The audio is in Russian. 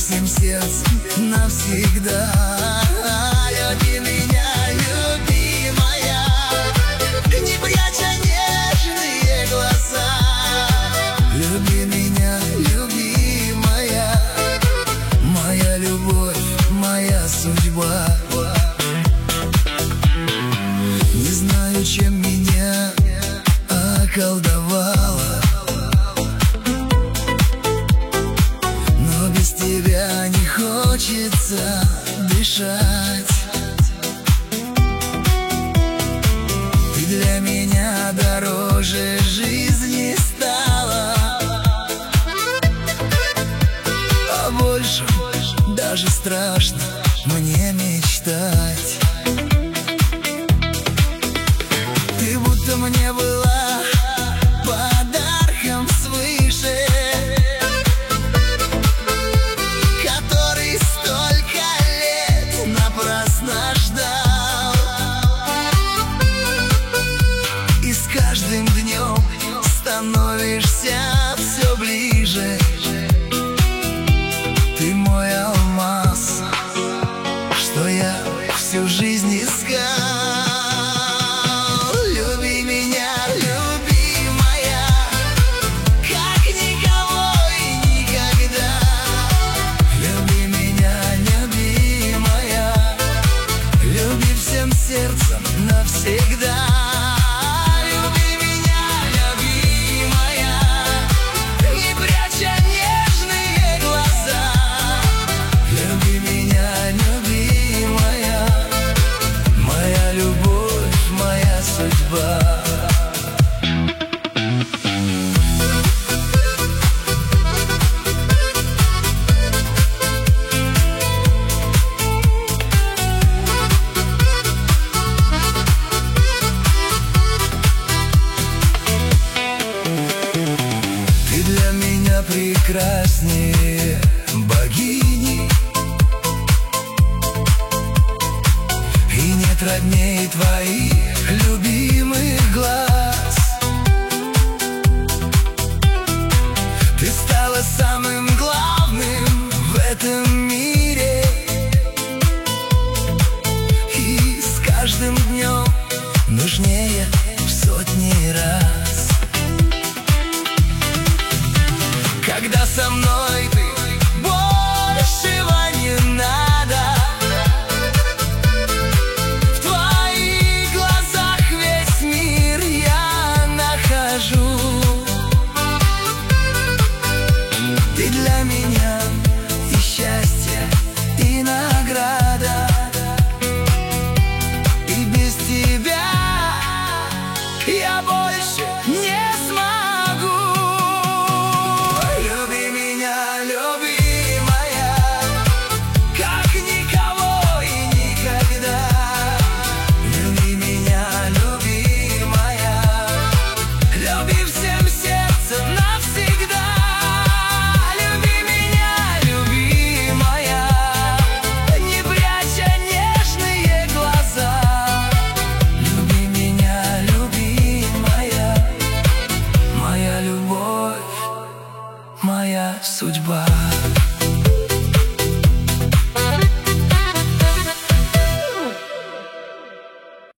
всем сердцем навсегда. Люби меня, любимая, не пряча нежные глаза. Люби меня, любимая, моя любовь, моя судьба. Не знаю, чем меня околдовала, но без тебя не хочется дышать. Ты для меня дороже жизни стала, а больше даже страшно мне мечтать. Ты будто мне была подарком свыше, который столько лет напрасно ждал. И с каждым днем становишься все ближе. Ты мой алмаз, что я всю жизнь искал. Люби меня, любимая, как никого и никогда. Люби меня, любимая, люби всем сердцем навсегда. Люби меня, любимая, не пряча нежные глаза. Люби меня, любимая, моя любовь, моя судьба. Ты для меня прекраснее богини, и нет родней твоих любимых глаз. Ты стала самым главным в этом мире, и с каждым днем нужнее в сотни раз. Когда со мной ты, большего не надо. В твоих глазах весь мир я нахожу. Ты для меня и счастье, и награда. И без тебя я больше не смогу. Люби меня, любимая, как никого и никогда. Люби меня, любимая, люби всем сердцем навсегда. Люби меня, любимая, не пряча нежные глаза. Люби меня, любимая, моя любовь, моя судьба.